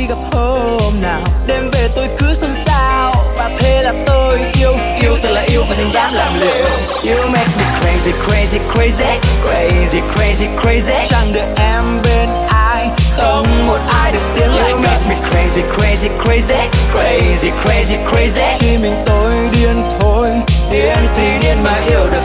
gặp hôm nào đêm về tôi cứ xôn xao, và thế là tôi yêu. Yêu thật là yêu và chẳng dám làm liều. You make me crazy, crazy, crazy, crazy, crazy, crazy. Chẳng đợi em bên ai, không một ai được tiến lại gần. You make me crazy, crazy, crazy, crazy, crazy, crazy. Chỉ mình tôi điên thôi, điên thì điên mà yêu.